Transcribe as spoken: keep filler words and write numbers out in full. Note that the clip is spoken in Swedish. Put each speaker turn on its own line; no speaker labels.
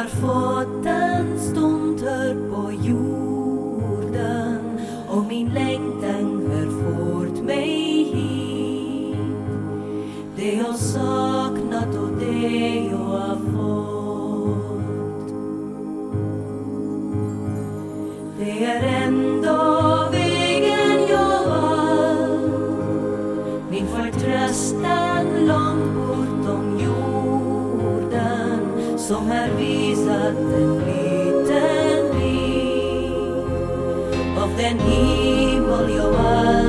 fått en stund här på jorden, och min längtan har fört mig hit. Det jag saknat och det jag har fått, det är ändå vägen jag valt. Min förtröstan långt bortom jorden, som har visat en liten bit av den himmel jag var.